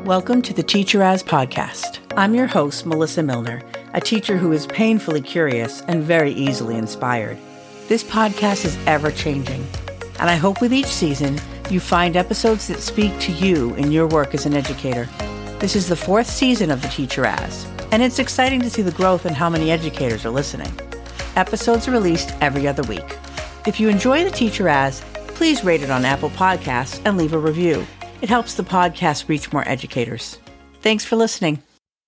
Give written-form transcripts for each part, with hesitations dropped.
Welcome to the Teacher As podcast. I'm your host, Melissa Milner, a teacher who is painfully curious and very easily inspired. This podcast is ever-changing, and I hope with each season you find episodes that speak to you in your work as an educator. This is the 4th season of the Teacher As, and it's exciting to see the growth in how many educators are listening. Episodes are released every other week. If you enjoy the Teacher As, please rate it on Apple Podcasts and leave a review. It helps the podcast reach more educators. Thanks for listening.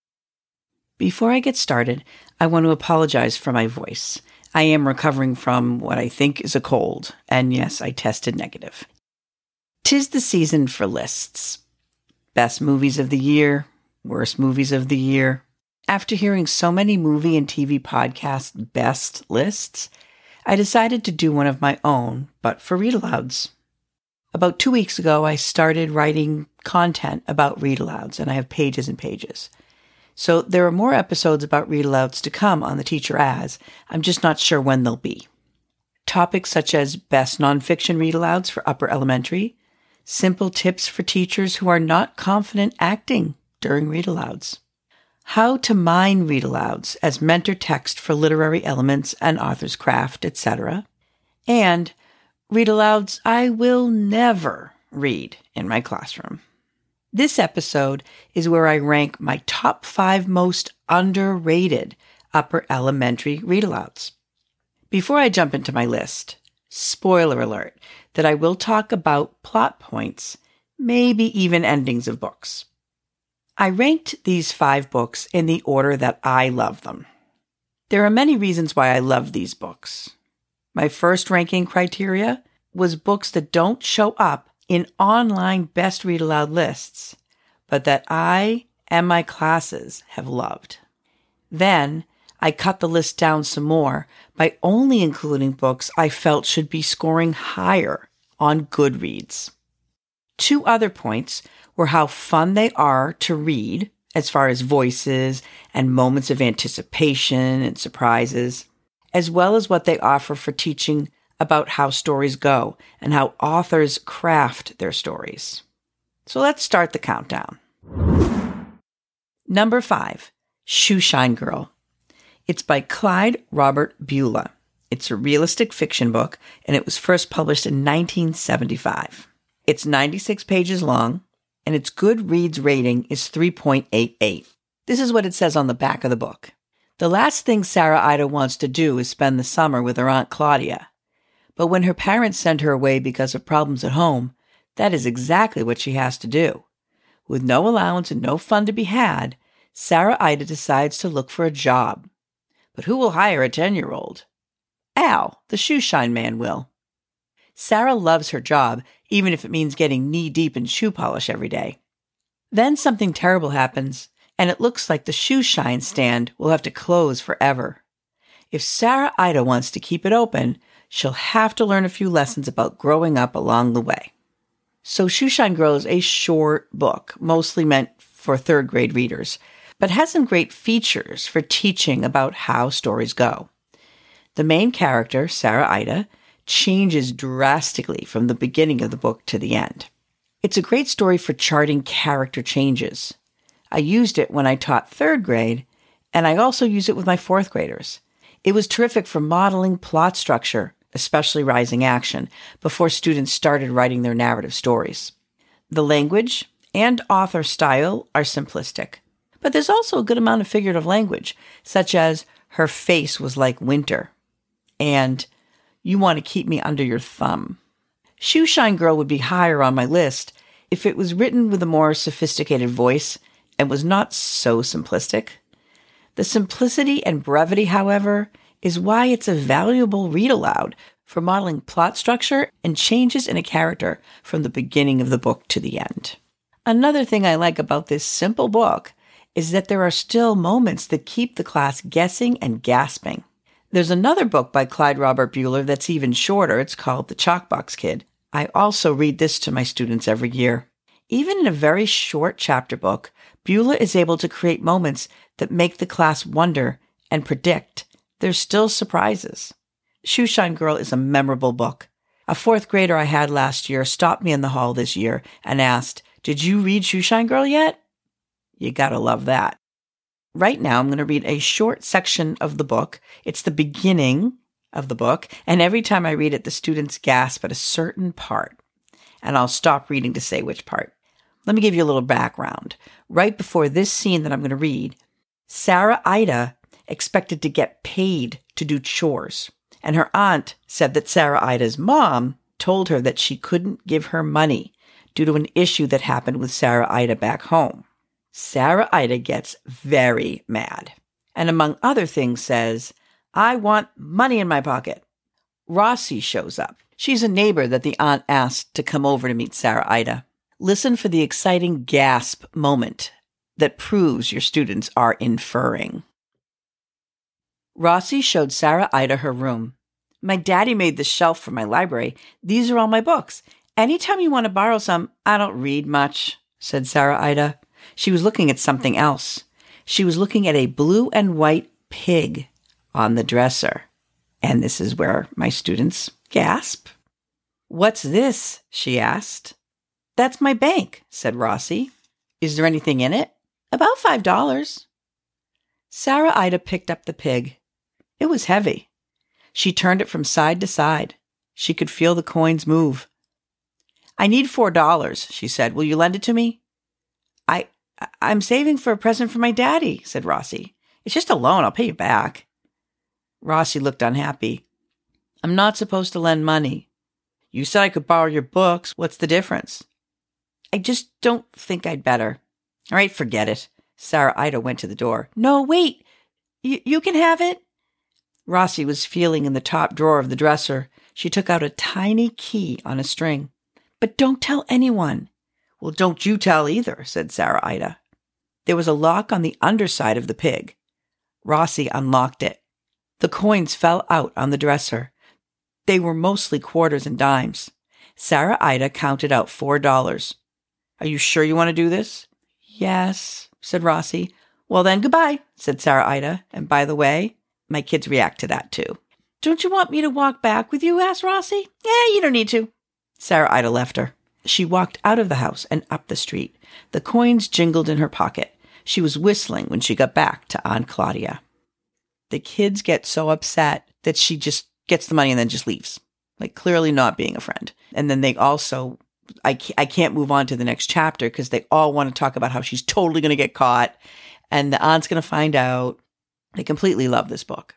Before I get started, I want to apologize for my voice. I am recovering from what I think is a cold, and yes, I tested negative. 'Tis the season for lists. Best movies of the year, worst movies of the year. After hearing so many movie and TV podcast best lists, I decided to do one of my own, but for read-alouds. About 2 weeks ago, I started writing content about read-alouds, and I have pages and pages. So there are more episodes about read-alouds to come on the Teacher As. I'm just not sure when they'll be. Topics such as best nonfiction read-alouds for upper elementary, simple tips for teachers who are not confident acting during read-alouds, how to mine read-alouds as mentor text for literary elements and author's craft, etc., and read-alouds I will never read in my classroom. This episode is where I rank my top 5 most underrated upper elementary read-alouds. Before I jump into my list, spoiler alert that I will talk about plot points, maybe even endings of books. I ranked these 5 books in the order that I love them. There are many reasons why I love these books. My first ranking criteria was books that don't show up in online best read aloud lists, but that I and my classes have loved. Then I cut the list down some more by only including books I felt should be scoring higher on Goodreads. 2 other points were how fun they are to read, as far as voices and moments of anticipation and surprises, as well as what they offer for teaching about how stories go and how authors craft their stories. So let's start the countdown. Number 5, Shoeshine Girl. It's by Clyde Robert Beulah. It's a realistic fiction book, and it was first published in 1975. It's 96 pages long, and its Goodreads rating is 3.88. This is what it says on the back of the book. The last thing Sarah Ida wants to do is spend the summer with her Aunt Claudia. But when her parents send her away because of problems at home, that is exactly what she has to do. With no allowance and no fun to be had, Sarah Ida decides to look for a job. But who will hire a 10-year-old? Al, the shoeshine man, will. Sarah loves her job, even if it means getting knee-deep in shoe polish every day. Then something terrible happens, and it looks like the shoeshine stand will have to close forever. If Sarah Ida wants to keep it open, she'll have to learn a few lessons about growing up along the way. So Shoeshine Girl is a short book, mostly meant for 3rd grade readers, but has some great features for teaching about how stories go. The main character, Sarah Ida, changes drastically from the beginning of the book to the end. It's a great story for charting character changes. I used it when I taught 3rd grade, and I also use it with my 4th graders. It was terrific for modeling plot structure, especially rising action, before students started writing their narrative stories. The language and author style are simplistic, but there's also a good amount of figurative language, such as her face was like winter, and you want to keep me under your thumb. Shoeshine Girl would be higher on my list if it was written with a more sophisticated voice and was not so simplistic. The simplicity and brevity, however, is why it's a valuable read-aloud for modeling plot structure and changes in a character from the beginning of the book to the end. Another thing I like about this simple book is that there are still moments that keep the class guessing and gasping. There's another book by Clyde Robert Beulah that's even shorter. It's called The Chalkbox Kid. I also read this to my students every year. Even in a very short chapter book, Beulah is able to create moments that make the class wonder and predict. There's still surprises. Shoeshine Girl is a memorable book. A 4th grader I had last year stopped me in the hall this year and asked, "Did you read Shoeshine Girl yet?" You gotta love that. Right now, I'm going to read a short section of the book. It's the beginning of the book, and every time I read it, the students gasp at a certain part, and I'll stop reading to say which part. Let me give you a little background. Right before this scene that I'm going to read, Sarah Ida expected to get paid to do chores, and her aunt said that Sarah Ida's mom told her that she couldn't give her money due to an issue that happened with Sarah Ida back home. Sarah Ida gets very mad, and among other things says, "I want money in my pocket." Rossi shows up. She's a neighbor that the aunt asked to come over to meet Sarah Ida. Listen for the exciting gasp moment that proves your students are inferring. Rossi showed Sarah Ida her room. "My daddy made this shelf for my library. These are all my books. Anytime you want to borrow some, I don't read much," said Sarah Ida. She was looking at something else. She was looking at a blue and white pig on the dresser. And this is where my students gasp. "What's this?" she asked. "That's my bank," said Rossi. "Is there anything in it?" "About $5. Sarah Ida picked up the pig. It was heavy. She turned it from side to side. She could feel the coins move. "I need $4, she said. "Will you lend it to me?" I'm saving for a present for my daddy," said Rossi. "It's just a loan. I'll pay you back." Rossi looked unhappy. "I'm not supposed to lend money. You said I could borrow your books. What's the difference?" "I just don't think I'd better." "All right, forget it." Sarah Ida went to the door. "No, wait. You can have it." Rossi was feeling in the top drawer of the dresser. She took out a tiny key on a string. "But don't tell anyone." "Well, don't you tell either," said Sarah Ida. There was a lock on the underside of the pig. Rossi unlocked it. The coins fell out on the dresser. They were mostly quarters and dimes. Sarah Ida counted out $4. "Are you sure you want to do this?" "Yes," said Rossi. "Well then, goodbye," said Sarah Ida. "And by the way, my kids react to that too." "Don't you want me to walk back with you?" asked Rossi. "Yeah, you don't need to." Sarah Ida left her. She walked out of the house and up the street. The coins jingled in her pocket. She was whistling when she got back to Aunt Claudia. The kids get so upset that she just gets the money and then just leaves, like clearly not being a friend. And then they also, I can't move on to the next chapter because they all want to talk about how she's totally going to get caught and the aunt's going to find out. They completely love this book.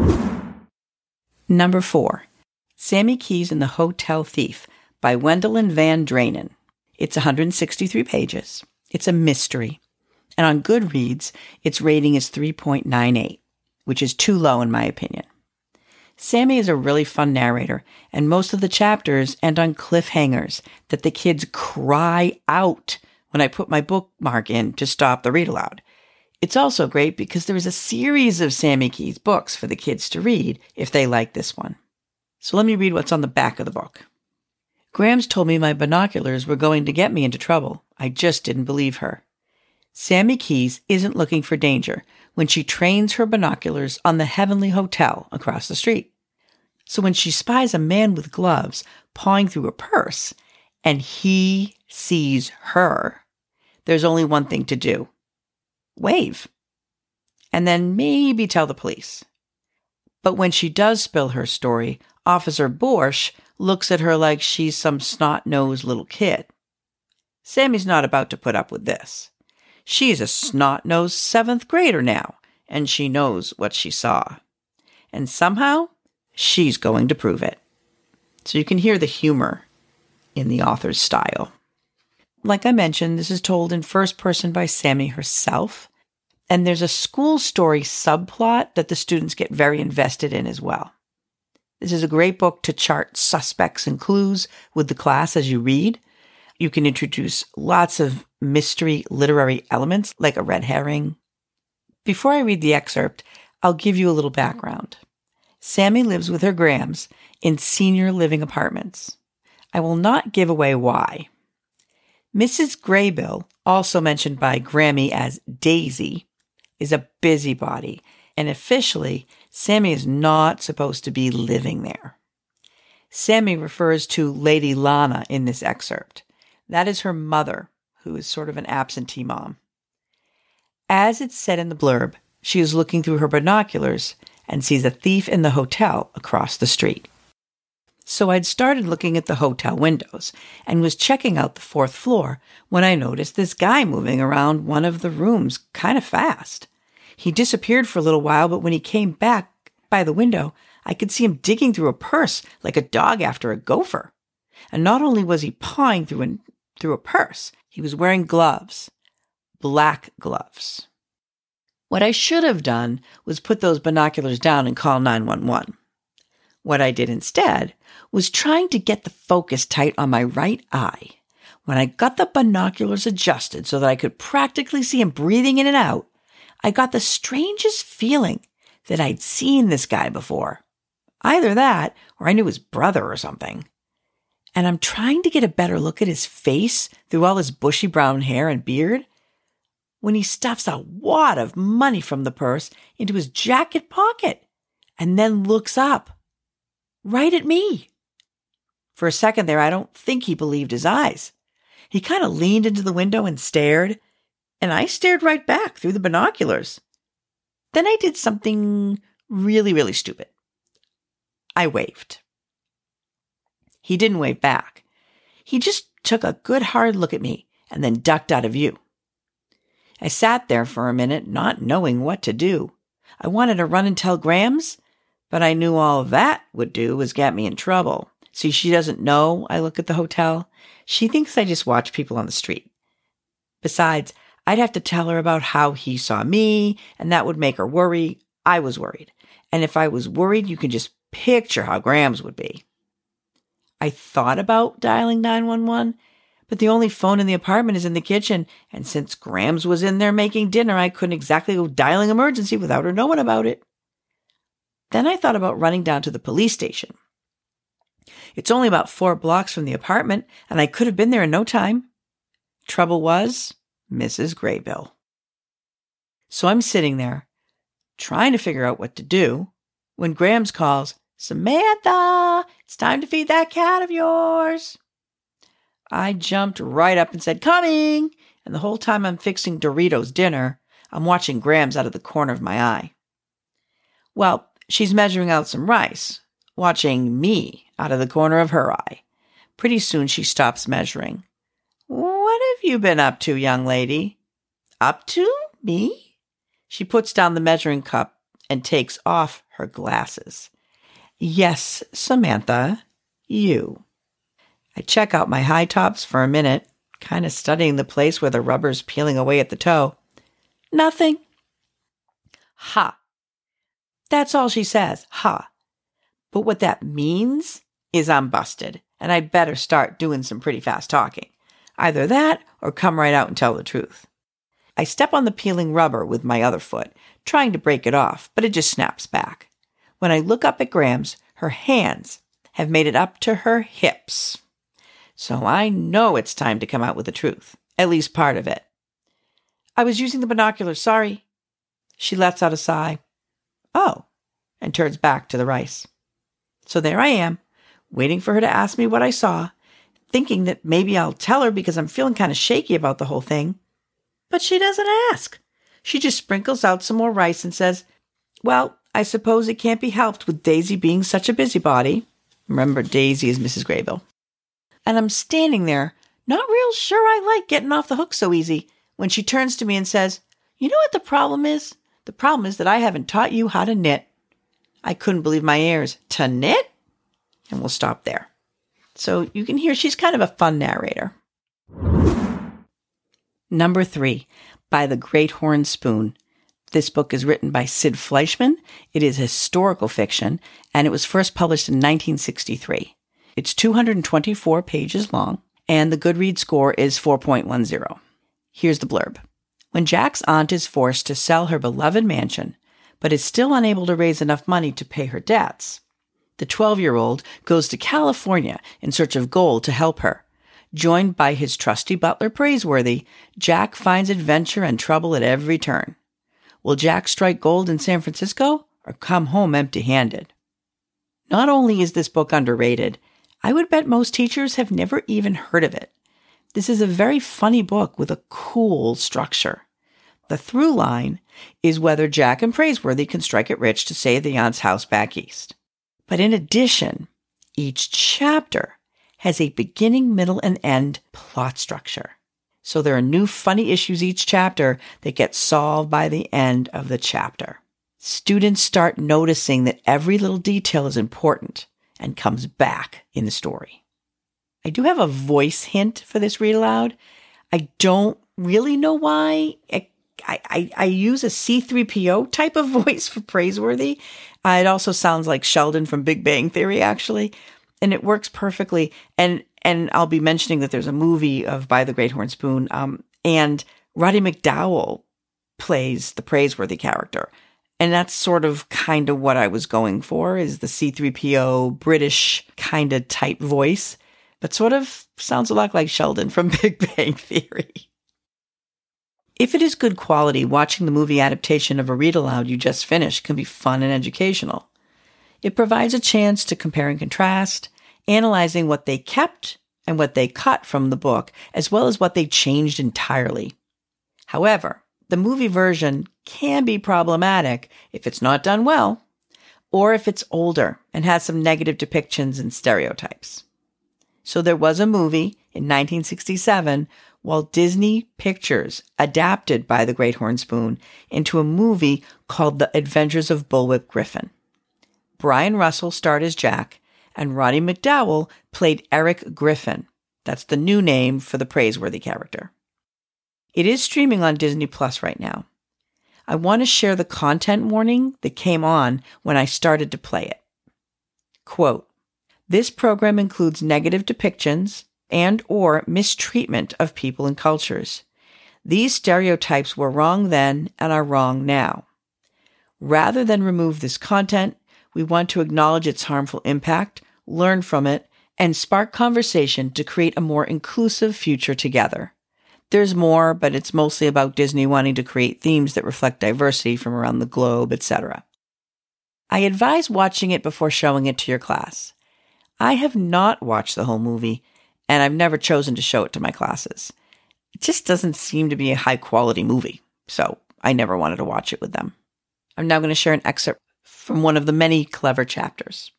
Number 4, Sammy Keys and the Hotel Thief by Wendelin Van Dranen. It's 163 pages. It's a mystery. And on Goodreads, its rating is 3.98, which is too low in my opinion. Sammy is a really fun narrator, and most of the chapters end on cliffhangers that the kids cry out when I put my bookmark in to stop the read aloud. It's also great because there is a series of Sammy Keys books for the kids to read if they like this one. So let me read what's on the back of the book. "Grams told me my binoculars were going to get me into trouble. I just didn't believe her. Sammy Keys isn't looking for danger when she trains her binoculars on the Heavenly Hotel across the street. So when she spies a man with gloves pawing through a purse and he sees her, there's only one thing to do. Wave. And then maybe tell the police. But when she does spill her story, Officer Borsch looks at her like she's some snot-nosed little kid. Sammy's not about to put up with this. She's a snot-nosed 7th grader now, and she knows what she saw. And somehow, she's going to prove it." So you can hear the humor in the author's style. Like I mentioned, this is told in first person by Sammy herself, and there's a school story subplot that the students get very invested in as well. This is a great book to chart suspects and clues with the class as you read. You can introduce lots of mystery literary elements like a red herring. Before I read the excerpt, I'll give you a little background. Sammy lives with her Grams in senior living apartments. I will not give away why. Mrs. Graybill, also mentioned by Grammy as Daisy, is a busybody, and officially, Sammy is not supposed to be living there. Sammy refers to Lady Lana in this excerpt. That is her mother, who is sort of an absentee mom. As it's said in the blurb, she is looking through her binoculars and sees a thief in the hotel across the street. So I'd started looking at the hotel windows and was checking out the 4th floor when I noticed this guy moving around one of the rooms kind of fast. He disappeared for a little while, but when he came back by the window, I could see him digging through a purse like a dog after a gopher. And not only was he pawing through a purse, he was wearing gloves, black gloves. What I should have done was put those binoculars down and call 911. What I did instead was trying to get the focus tight on my right eye. When I got the binoculars adjusted so that I could practically see him breathing in and out, I got the strangest feeling that I'd seen this guy before. Either that, or I knew his brother or something. And I'm trying to get a better look at his face through all his bushy brown hair and beard when he stuffs a wad of money from the purse into his jacket pocket and then looks up, right at me. For a second there, I don't think he believed his eyes. He kind of leaned into the window and stared, and I stared right back through the binoculars. Then I did something really, really stupid. I waved. He didn't wave back. He just took a good hard look at me and then ducked out of view. I sat there for a minute, not knowing what to do. I wanted to run and tell Grams, but I knew all that would do was get me in trouble. See, she doesn't know I look at the hotel. She thinks I just watch people on the street. Besides, I'd have to tell her about how he saw me, and that would make her worry. I was worried. And if I was worried, you can just picture how Grams would be. I thought about dialing 911, but the only phone in the apartment is in the kitchen, and since Grams was in there making dinner, I couldn't exactly go dialing emergency without her knowing about it. Then I thought about running down to the police station. It's only about 4 blocks from the apartment, and I could have been there in no time. Trouble was, Mrs. Graybill. So I'm sitting there, trying to figure out what to do, when Grams calls, "Samantha, it's time to feed that cat of yours." I jumped right up and said, "Coming!" And the whole time I'm fixing Doritos dinner, I'm watching Grams out of the corner of my eye. Well, she's measuring out some rice, watching me out of the corner of her eye. Pretty soon she stops measuring. "What have you been up to, young lady?" "Up to? Me?" She puts down the measuring cup and takes off her glasses. "Yes, Samantha, you." I check out my high tops for a minute, kind of studying the place where the rubber's peeling away at the toe. Nothing. Ha. That's all she says, ha. But what that means is I'm busted, and I'd better start doing some pretty fast talking. Either that or come right out and tell the truth. I step on the peeling rubber with my other foot, trying to break it off, but it just snaps back. When I look up at Grams, her hands have made it up to her hips. So I know it's time to come out with the truth, at least part of it. "I was using the binoculars, sorry." She lets out a sigh. "Oh," and turns back to the rice. So there I am, waiting for her to ask me what I saw, thinking that maybe I'll tell her because I'm feeling kind of shaky about the whole thing. But she doesn't ask. She just sprinkles out some more rice and says, "Well, I suppose it can't be helped with Daisy being such a busybody." Remember, Daisy is Mrs. Graybill. And I'm standing there, not real sure I like getting off the hook so easy, when she turns to me and says, "You know what the problem is? The problem is that I haven't taught you how to knit." I couldn't believe my ears. To knit? And we'll stop there. So you can hear she's kind of a fun narrator. Number 3, By the Great Horn Spoon. This book is written by Sid Fleischman. It is historical fiction, and it was first published in 1963. It's 224 pages long, and the Goodreads score is 4.10. Here's the blurb. When Jack's aunt is forced to sell her beloved mansion, but is still unable to raise enough money to pay her debts, the 12-year-old goes to California in search of gold to help her. Joined by his trusty butler Praiseworthy, Jack finds adventure and trouble at every turn. Will Jack strike gold in San Francisco or come home empty-handed? Not only is this book underrated, I would bet most teachers have never even heard of it. This is a very funny book with a cool structure. The through line is whether Jack and Praiseworthy can strike it rich to save the aunt's house back east. But in addition, each chapter has a beginning, middle, and end plot structure. So there are new funny issues each chapter that get solved by the end of the chapter. Students start noticing that every little detail is important and comes back in the story. I do have a voice hint for this read aloud. I don't really know why. I use a C-3PO type of voice for Praiseworthy. It also sounds like Sheldon from Big Bang Theory, actually. And it works perfectly. And I'll be mentioning that there's a movie of By the Great Horn Spoon. And Roddy McDowall plays the Praiseworthy character. And that's sort of kind of what I was going for, is the C-3PO British kind of type voice. But sort of sounds a lot like Sheldon from Big Bang Theory. If it is good quality, watching the movie adaptation of a read-aloud you just finished can be fun and educational. It provides a chance to compare and contrast, analyzing what they kept and what they cut from the book, as well as what they changed entirely. However, the movie version can be problematic if it's not done well, or if it's older and has some negative depictions and stereotypes. So there was a movie in 1967, Walt Disney Pictures adapted By the Great Horn Spoon into a movie called The Adventures of Bullwhip Griffin. Brian Russell starred as Jack, and Roddy McDowall played Eric Griffin. That's the new name for the Praiseworthy character. It is streaming on Disney Plus right now. I want to share the content warning that came on when I started to play it. Quote, "This program includes negative depictions and or mistreatment of people and cultures. These stereotypes were wrong then and are wrong now. Rather than remove this content, we want to acknowledge its harmful impact, learn from it, and spark conversation to create a more inclusive future together. There's more, but it's mostly about Disney wanting to create themes that reflect diversity from around the globe, etc. I advise watching it before showing it to your class. I have not watched the whole movie, and I've never chosen to show it to my classes. It just doesn't seem to be a high-quality movie, so I never wanted to watch it with them. I'm now going to share an excerpt from one of the many clever chapters.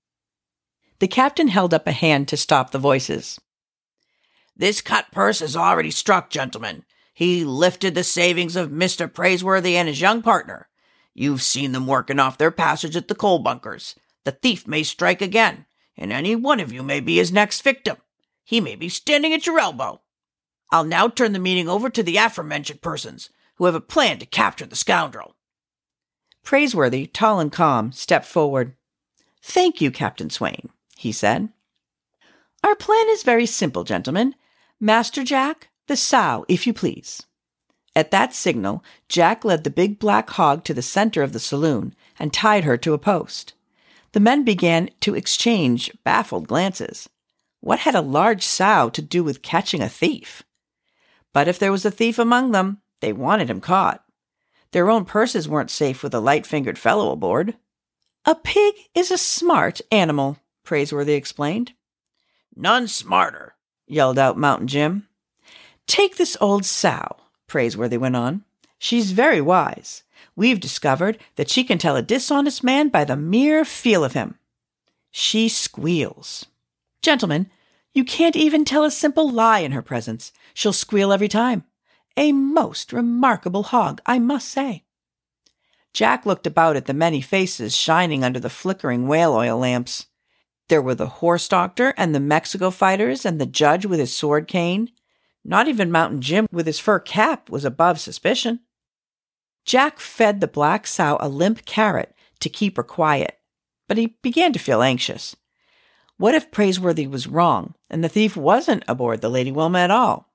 The captain held up a hand to stop the voices. "This cut purse is already struck, gentlemen. He lifted the savings of Mr. Praiseworthy and his young partner. You've seen them working off their passage at the coal bunkers. The thief may strike again, and any one of you may be his next victim. He may be standing at your elbow. I'll now turn the meeting over to the aforementioned persons, who have a plan to capture the scoundrel." Praiseworthy, tall and calm, stepped forward. "Thank you, Captain Swain," he said. "Our plan is very simple, gentlemen. Master Jack, the sow, if you please." At that signal, Jack led the big black hog to the center of the saloon and tied her to a post. The men began to exchange baffled glances. What had a large sow to do with catching a thief? But if there was a thief among them, they wanted him caught. Their own purses weren't safe with a light-fingered fellow aboard. "A pig is a smart animal," Praiseworthy explained. "None smarter," yelled out Mountain Jim. "Take this old sow," Praiseworthy went on. "She's very wise. We've discovered that she can tell a dishonest man by the mere feel of him. She squeals. Gentlemen, you can't even tell a simple lie in her presence. She'll squeal every time. A most remarkable hog, I must say." Jack looked about at the many faces shining under the flickering whale oil lamps. There were the horse doctor and the Mexico fighters and the judge with his sword cane. Not even Mountain Jim with his fur cap was above suspicion. Jack fed the black sow a limp carrot to keep her quiet, but he began to feel anxious. What if Praiseworthy was wrong and the thief wasn't aboard the Lady Wilma at all?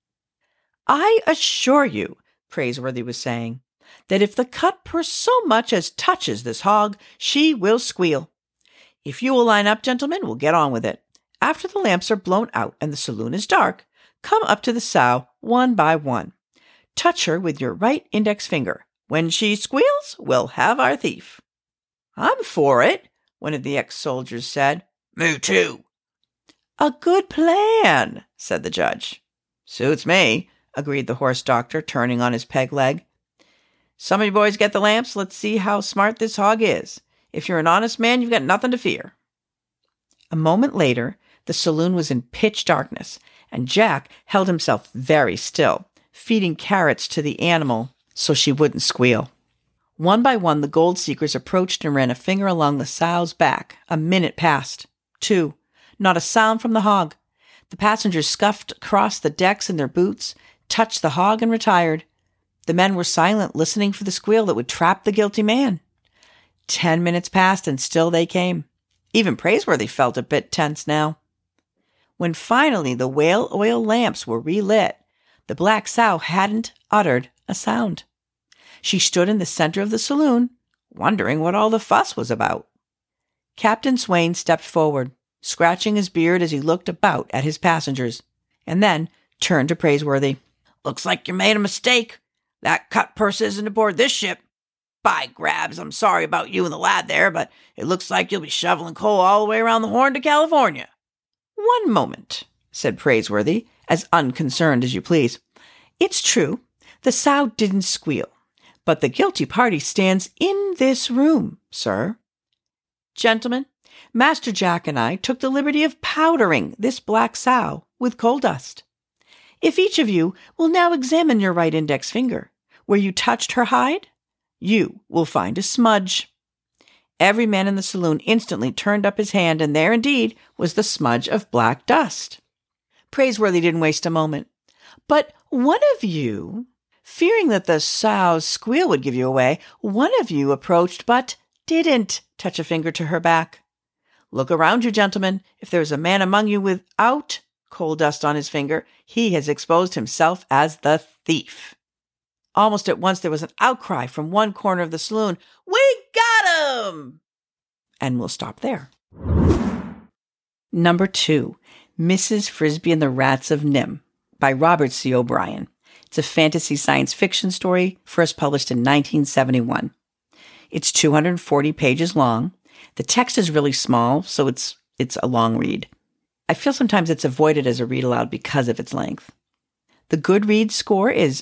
"I assure you," Praiseworthy was saying, "that if the cut purse so much as touches this hog, she will squeal. If you will line up, gentlemen, we'll get on with it. After the lamps are blown out and the saloon is dark, come up to the sow one by one. Touch her with your right index finger. When she squeals, we'll have our thief." "I'm for it," one of the ex-soldiers said. "Me too." "A good plan," said the judge. "Suits me," agreed the horse doctor, turning on his peg leg. Some of you boys get the lamps. Let's see how smart this hog is. If you're an honest man, you've got nothing to fear. A moment later, the saloon was in pitch darkness, and Jack held himself very still, feeding carrots to the animal so she wouldn't squeal. One by one, the gold seekers approached and ran a finger along the sow's back. A minute passed. 2. Not a sound from the hog. The passengers scuffed across the decks in their boots, touched the hog, and retired. The men were silent, listening for the squeal that would trap the guilty man. 10 minutes passed, and still they came. Even Praiseworthy felt a bit tense now. When finally the whale oil lamps were relit, the black sow hadn't uttered a sound. She stood in the center of the saloon, wondering what all the fuss was about. Captain Swain stepped forward, scratching his beard as he looked about at his passengers, and then turned to Praiseworthy. "Looks like you made a mistake. That cut purse isn't aboard this ship. By grabs, I'm sorry about you and the lad there, but it looks like you'll be shoveling coal all the way around the Horn to California." "One moment," said Praiseworthy, as unconcerned as you please. "It's true, the sow didn't squeal, but the guilty party stands in this room, sir. Gentlemen, Master Jack and I took the liberty of powdering this black sow with coal dust. If each of you will now examine your right index finger, where you touched her hide, you will find a smudge." Every man in the saloon instantly turned up his hand, and there indeed was the smudge of black dust. Praiseworthy didn't waste a moment. "But one of you, fearing that the sow's squeal would give you away, one of you approached but didn't touch a finger to her back. Look around you, gentlemen. If there is a man among you without coal dust on his finger, he has exposed himself as the thief." Almost at once there was an outcry from one corner of the saloon. "We got him!" And we'll stop there. Number 2, Mrs. Frisby and the Rats of Nim by Robert C. O'Brien. It's a fantasy science fiction story first published in 1971. It's 240 pages long. The text is really small, so it's a long read. I feel sometimes it's avoided as a read aloud because of its length. The Goodreads score is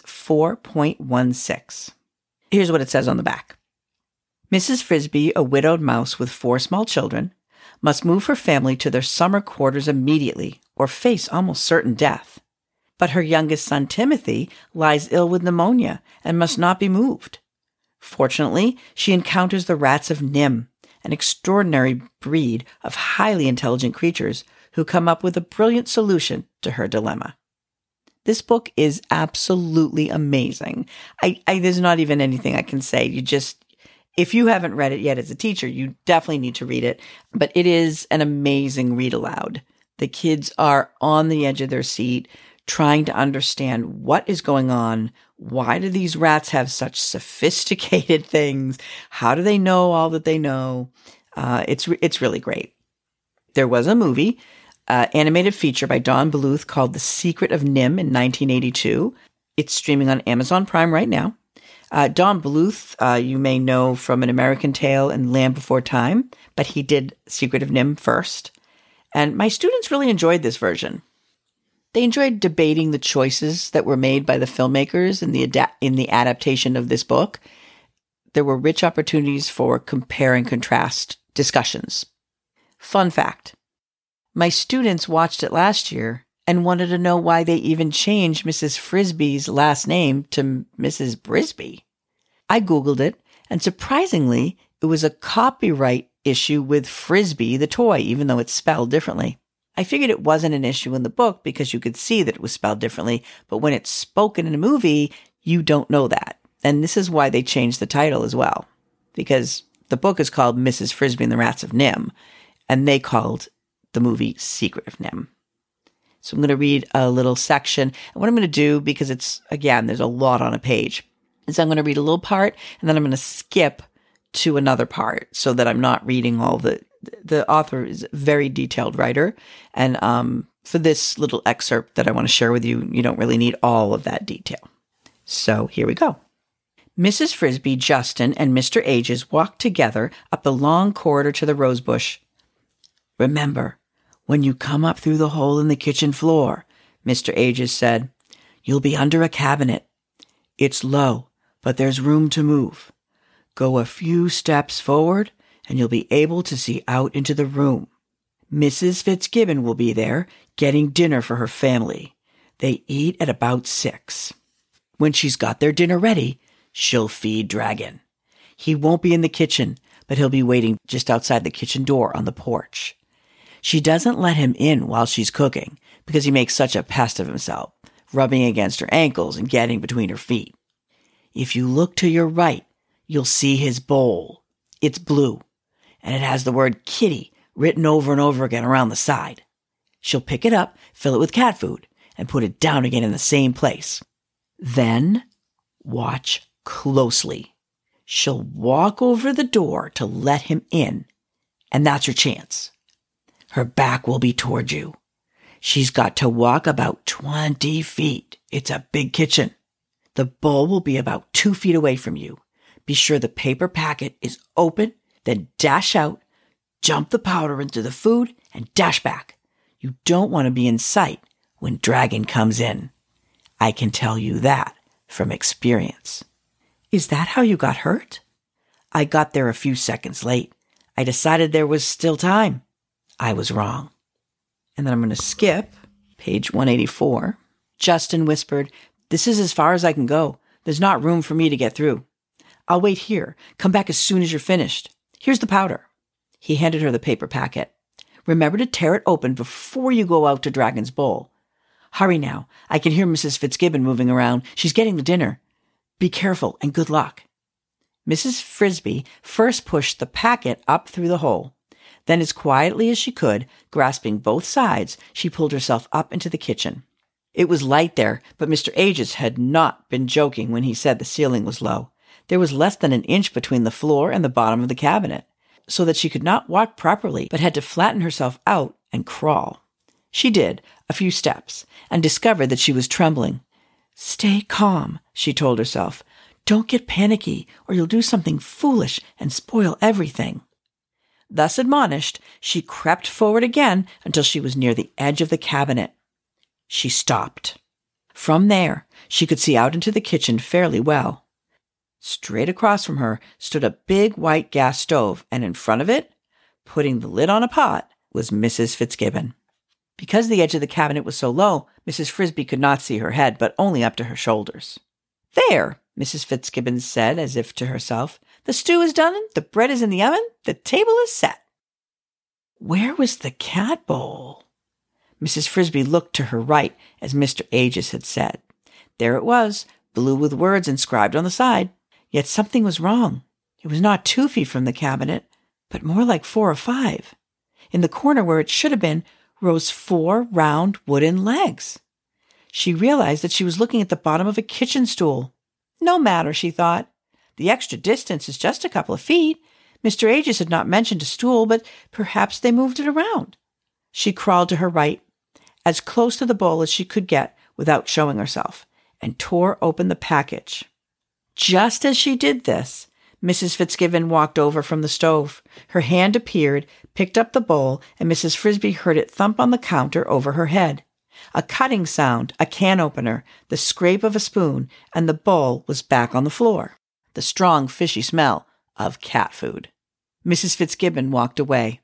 4.16. Here's what it says on the back. Mrs. Frisby, a widowed mouse with 4 small children, must move her family to their summer quarters immediately or face almost certain death. But her youngest son, Timothy, lies ill with pneumonia and must not be moved. Fortunately, she encounters the Rats of Nim, an extraordinary breed of highly intelligent creatures who come up with a brilliant solution to her dilemma. This book is absolutely amazing. There's not even anything I can say. If you haven't read it yet as a teacher, you definitely need to read it. But it is an amazing read aloud. The kids are on the edge of their seat, trying to understand what is going on. Why do these rats have such sophisticated things? How do they know all that they know? It's really great. There was a movie, animated feature by Don Bluth called The Secret of Nim in 1982. It's streaming on Amazon Prime right now. Don Bluth, you may know from An American Tail and Land Before Time, but he did Secret of Nim first. And my students really enjoyed this version. They enjoyed debating the choices that were made by the filmmakers in the adaptation of this book. There were rich opportunities for compare and contrast discussions. Fun fact. My students watched it last year and wanted to know why they even changed Mrs. Frisby's last name to Mrs. Brisby. I Googled it, and surprisingly, it was a copyright issue with Frisby, the toy, even though it's spelled differently. I figured it wasn't an issue in the book because you could see that it was spelled differently, but when it's spoken in a movie, you don't know that. And this is why they changed the title as well, because the book is called Mrs. Frisby and the Rats of Nim, and they called the movie Secret of Nim. So I'm going to read a little section. And what I'm going to do, because there's a lot on a page, is I'm going to read a little part, and then I'm going to skip to another part so that I'm not reading all the author is a very detailed writer. And for this little excerpt that I want to share with you, you don't really need all of that detail. So here we go. Mrs. Frisby, Justin, and Mr. Ages walked together up the long corridor to the rosebush. "Remember, when you come up through the hole in the kitchen floor," Mr. Ages said, "you'll be under a cabinet. It's low, but there's room to move. Go a few steps forward, and you'll be able to see out into the room. Mrs. Fitzgibbon will be there, getting dinner for her family. They eat at about 6. When she's got their dinner ready, she'll feed Dragon. He won't be in the kitchen, but he'll be waiting just outside the kitchen door on the porch. She doesn't let him in while she's cooking because he makes such a pest of himself, rubbing against her ankles and getting between her feet. If you look to your right, you'll see his bowl. It's blue, and it has the word kitty written over and over again around the side. She'll pick it up, fill it with cat food, and put it down again in the same place. Then watch closely. She'll walk over the door to let him in, and that's her chance. Her back will be toward you. She's got to walk about 20 feet. It's a big kitchen. The bowl will be about 2 feet away from you. Be sure the paper packet is open, then dash out, jump the powder into the food, and dash back. You don't want to be in sight when Dragon comes in. I can tell you that from experience. Is that how you got hurt? I got there a few seconds late. I decided there was still time. I was wrong. And then I'm going to skip page 184. Justin whispered, "This is as far as I can go. There's not room for me to get through. I'll wait here. Come back as soon as you're finished. Here's the powder." He handed her the paper packet. "Remember to tear it open before you go out to Dragon's bowl. Hurry now. I can hear Mrs. Fitzgibbon moving around. She's getting the dinner. Be careful and good luck." Mrs. Frisbee first pushed the packet up through the hole. Then, as quietly as she could, grasping both sides, she pulled herself up into the kitchen. It was light there, but Mr. Aegis had not been joking when he said the ceiling was low. There was less than an inch between the floor and the bottom of the cabinet, so that she could not walk properly, but had to flatten herself out and crawl. She did, a few steps, and discovered that she was trembling. "Stay calm," she told herself. "Don't get panicky, or you'll do something foolish and spoil everything." Thus admonished, she crept forward again until she was near the edge of the cabinet. She stopped. From there, she could see out into the kitchen fairly well. Straight across from her stood a big white gas stove, and in front of it, putting the lid on a pot, was Mrs. Fitzgibbon. Because the edge of the cabinet was so low, Mrs. Frisbee could not see her head, but only up to her shoulders. "There," Mrs. Fitzgibbon said, as if to herself. "The stew is done, the bread is in the oven, the table is set." Where was the cat bowl? Mrs. Frisbee looked to her right, as Mr. Aegis had said. There it was, blue with words inscribed on the side. Yet something was wrong. It was not 2 feet from the cabinet, but more like 4 or 5. In the corner where it should have been rose 4 round wooden legs. She realized that she was looking at the bottom of a kitchen stool. No matter, she thought. The extra distance is just a couple of feet. Mr. Aegis had not mentioned a stool, but perhaps they moved it around. She crawled to her right, as close to the bowl as she could get without showing herself, and tore open the package. Just as she did this, Mrs. Fitzgibbon walked over from the stove. Her hand appeared, picked up the bowl, and Mrs. Frisbee heard it thump on the counter over her head. A cutting sound, a can opener, the scrape of a spoon, and the bowl was back on the floor. The strong, fishy smell of cat food. Mrs. Fitzgibbon walked away.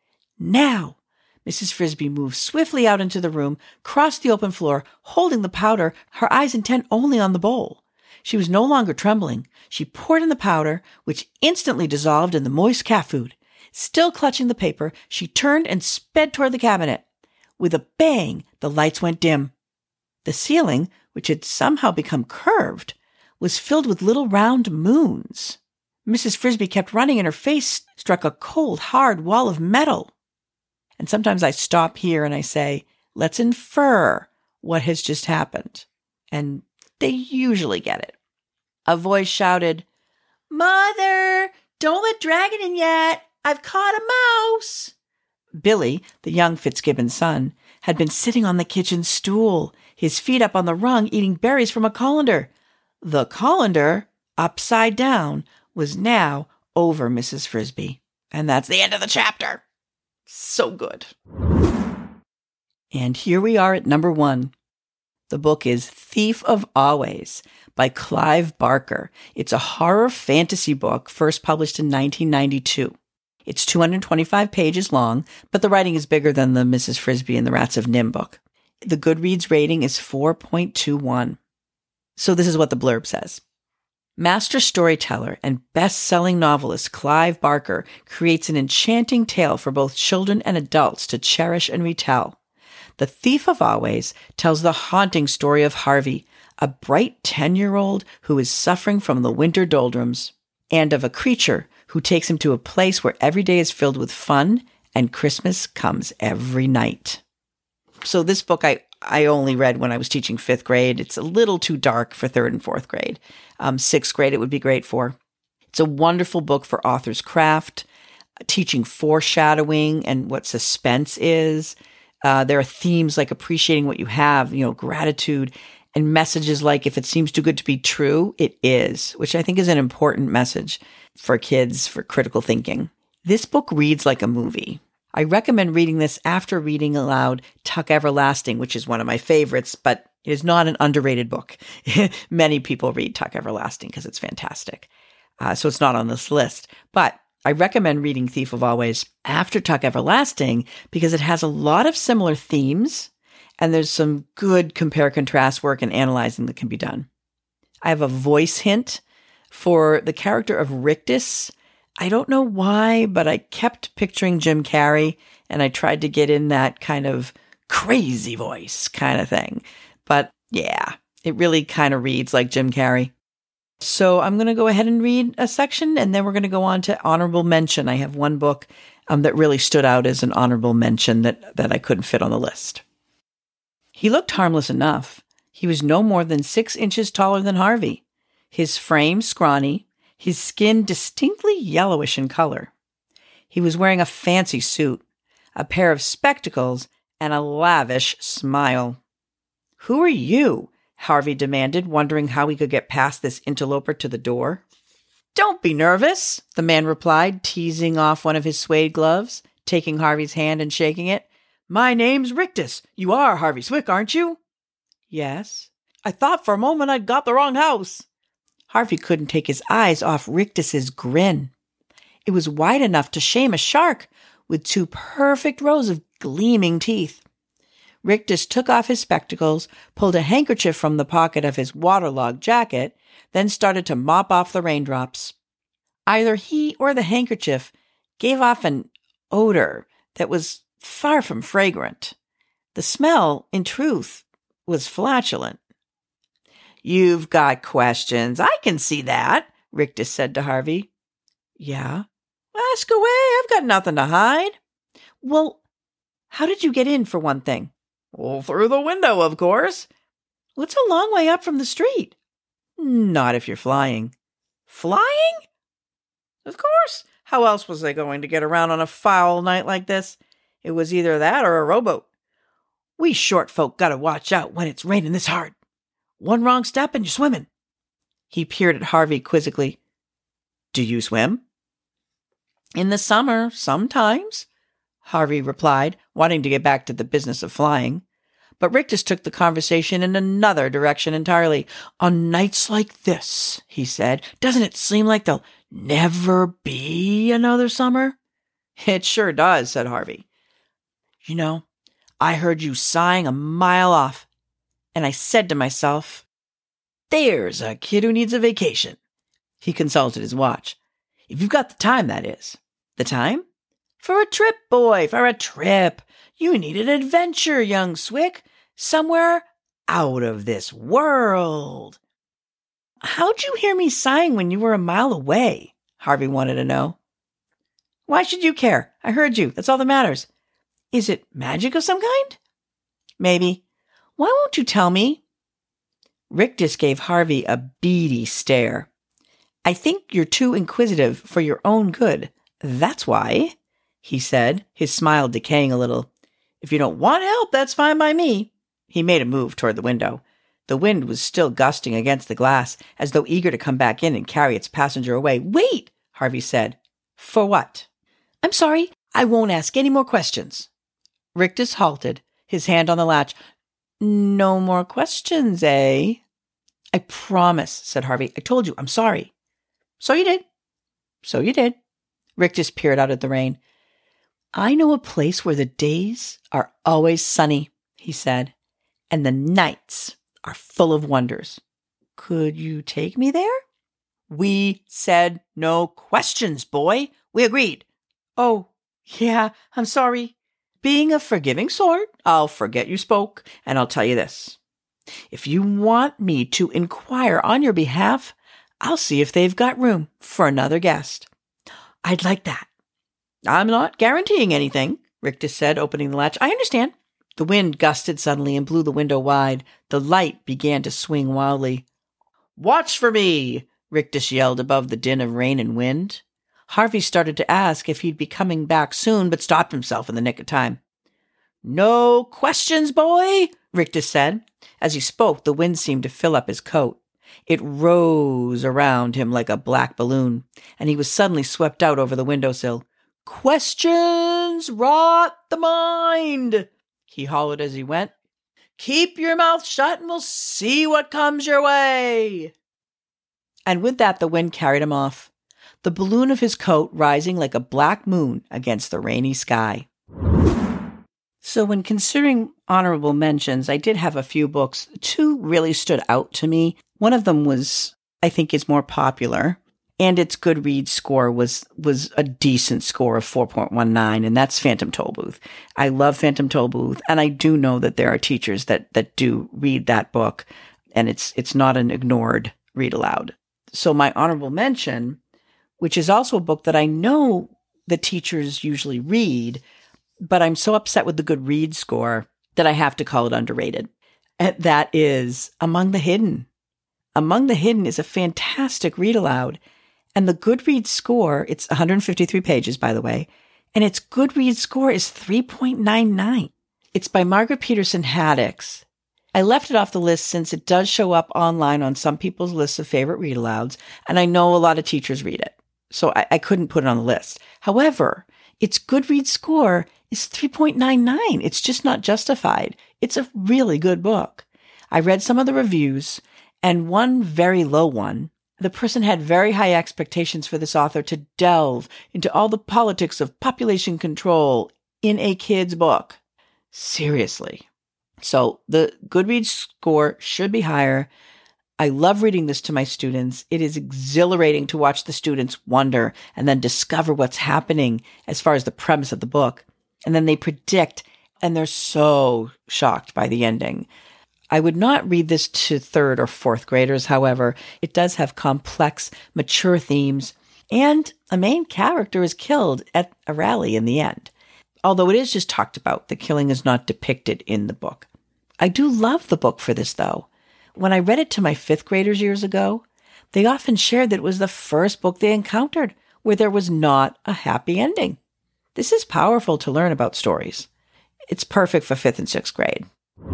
Now! Mrs. Frisbee moved swiftly out into the room, crossed the open floor, holding the powder, her eyes intent only on the bowl. She was no longer trembling. She poured in the powder, which instantly dissolved in the moist cat food. Still clutching the paper, she turned and sped toward the cabinet. With a bang, the lights went dim. The ceiling, which had somehow become curved, was filled with little round moons. Mrs. Frisbee kept running, and her face struck a cold, hard wall of metal. And sometimes I stop here and I say, let's infer what has just happened. And they usually get it. A voice shouted, "Mother, don't let Dragon in yet. I've caught a mouse." Billy, the young Fitzgibbon son, had been sitting on the kitchen stool, his feet up on the rung, eating berries from a colander. The colander, upside down, was now over Mrs. Frisbee. And that's the end of the chapter. So good. And here we are at number 1. The book is Thief of Always by Clive Barker. It's a horror fantasy book first published in 1992. It's 225 pages long, but the writing is bigger than the Mrs. Frisby and the Rats of Nim book. The Goodreads rating is 4.21. So this is what the blurb says. Master storyteller and best-selling novelist Clive Barker creates an enchanting tale for both children and adults to cherish and retell. The Thief of Always tells the haunting story of Harvey, a bright 10-year-old who is suffering from the winter doldrums, and of a creature who takes him to a place where every day is filled with fun and Christmas comes every night. So this book I only read when I was teaching 5th grade. It's a little too dark for 3rd and 4th grade. 6th grade it would be great for. It's a wonderful book for author's craft, teaching foreshadowing and what suspense is. There are themes like appreciating what you have, gratitude, and messages like if it seems too good to be true, it is, which I think is an important message for kids for critical thinking. This book reads like a movie. I recommend reading this after reading aloud Tuck Everlasting, which is one of my favorites, but it is not an underrated book. Many people read Tuck Everlasting because it's fantastic. So it's not on this list. But I recommend reading Thief of Always after Tuck Everlasting because it has a lot of similar themes and there's some good compare-contrast work and analyzing that can be done. I have a voice hint for the character of Rictus. I don't know why, but I kept picturing Jim Carrey, and I tried to get in that kind of crazy voice kind of thing. But yeah, it really kind of reads like Jim Carrey. So I'm going to go ahead and read a section, and then we're going to go on to honorable mention. I have one book that really stood out as an honorable mention that I couldn't fit on the list. He looked harmless enough. He was no more than 6 inches taller than Harvey. His frame scrawny, his skin distinctly yellowish in color. He was wearing a fancy suit, a pair of spectacles, and a lavish smile. "Who are you?" Harvey demanded, wondering how he could get past this interloper to the door. "Don't be nervous," the man replied, teasing off one of his suede gloves, taking Harvey's hand and shaking it. "My name's Rictus. You are Harvey Swick, aren't you?" "Yes." "I thought for a moment I'd got the wrong house." Harvey couldn't take his eyes off Rictus's grin. It was wide enough to shame a shark, with 2 perfect rows of gleaming teeth. Rictus took off his spectacles, pulled a handkerchief from the pocket of his waterlogged jacket, then started to mop off the raindrops. Either he or the handkerchief gave off an odor that was far from fragrant. The smell, in truth, was flatulent. "You've got questions. I can see that," Rictus said to Harvey. "Yeah?" "Ask away. I've got nothing to hide." "Well, how did you get in, for one thing?" "Well, through the window, of course." "Well, it's a long way up from the street." "Not if you're flying." "Flying?" "Of course. How else was I going to get around on a foul night like this? It was either that or a rowboat. We short folk gotta watch out when it's raining this hard. One wrong step and you're swimming." He peered at Harvey quizzically. "Do you swim?" "In the summer, sometimes," Harvey replied, wanting to get back to the business of flying. But Rictus took the conversation in another direction entirely. "On nights like this," he said, "doesn't it seem like there'll never be another summer?" "It sure does," said Harvey. I heard you sighing a mile off, and I said to myself, there's a kid who needs a vacation." He consulted his watch. "If you've got the time, that is." "The time?" "For a trip, boy, for a trip. You need an adventure, young Swick. Somewhere out of this world." "How'd you hear me sighing when you were a mile away?" Harvey wanted to know. "Why should you care? I heard you. That's all that matters." "Is it magic of some kind?" "Maybe. Why won't you tell me?" Rictus gave Harvey a beady stare. "I think you're too inquisitive for your own good. That's why," he said, his smile decaying a little. "If you don't want help, that's fine by me." He made a move toward the window. The wind was still gusting against the glass, as though eager to come back in and carry its passenger away. "Wait," Harvey said. "For what?" "I'm sorry, I won't ask any more questions." Rictus halted, his hand on the latch. No more questions, eh? I promise, said Harvey. I told you, I'm sorry. So you did. So you did. Rick just peered out at the rain. I know a place where the days are always sunny, he said, and the nights are full of wonders. Could you take me there? We said no questions, boy. We agreed. Oh, yeah, I'm sorry. Being a forgiving sort, I'll forget you spoke, and I'll tell you this. If you want me to inquire on your behalf, I'll see if they've got room for another guest. I'd like that. I'm not guaranteeing anything, Rictus said, opening the latch. I understand. The wind gusted suddenly and blew the window wide. The light began to swing wildly. Watch for me, Rictus yelled above the din of rain and wind. Harvey started to ask if he'd be coming back soon, but stopped himself in the nick of time. No questions, boy, Rictus said. As he spoke, the wind seemed to fill up his coat. It rose around him like a black balloon, and he was suddenly swept out over the windowsill. Questions rot the mind, he hollered as he went. Keep your mouth shut and we'll see what comes your way. And with that, the wind carried him off, the balloon of his coat rising like a black moon against the rainy sky. So when considering honorable mentions, I did have a few books. Two really stood out to me. One of them was, I think, is more popular, and its Goodreads score was a decent score of 4.19, and that's Phantom Tollbooth. I love Phantom Tollbooth, and I do know that there are teachers that do read that book, and it's not an ignored read aloud. So my honorable mention, which is also a book that I know the teachers usually read, but I'm so upset with the Goodreads score that I have to call it underrated. And that is Among the Hidden. Among the Hidden is a fantastic read aloud. And the Goodreads score, it's 153 pages, by the way, and its Goodreads score is 3.99. It's by Margaret Peterson Haddix. I left it off the list since it does show up online on some people's lists of favorite read alouds, and I know a lot of teachers read it, so I couldn't put it on the list. However, its Goodreads score is 3.99. It's just not justified. It's a really good book. I read some of the reviews, and one very low one, the person had very high expectations for this author to delve into all the politics of population control in a kid's book. Seriously. So the Goodreads score should be higher. I love reading this to my students. It is exhilarating to watch the students wonder and then discover what's happening as far as the premise of the book. And then they predict, and they're so shocked by the ending. I would not read this to third or fourth graders, however. It does have complex, mature themes, and a main character is killed at a rally in the end. Although it is just talked about, the killing is not depicted in the book. I do love the book for this, though. When I read it to my fifth graders years ago, they often shared that it was the first book they encountered where there was not a happy ending. This is powerful to learn about stories. It's perfect for 5th and 6th grade.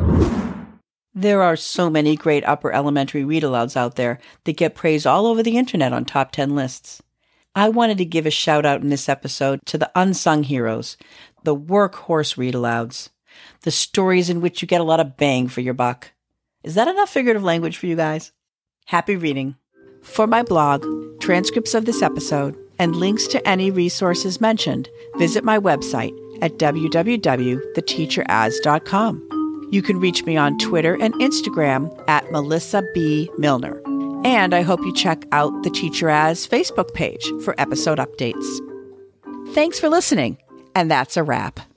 There are so many great upper elementary read-alouds out there that get praised all over the internet on top 10 lists. I wanted to give a shout out in this episode to the unsung heroes, the workhorse read-alouds, the stories in which you get a lot of bang for your buck. Is that enough figurative language for you guys? Happy reading. For my blog, transcripts of this episode, and links to any resources mentioned, visit my website at www.theteacheras.com. You can reach me on Twitter and Instagram at Melissa B. Milner. And I hope you check out the Teacher As Facebook page for episode updates. Thanks for listening, and that's a wrap.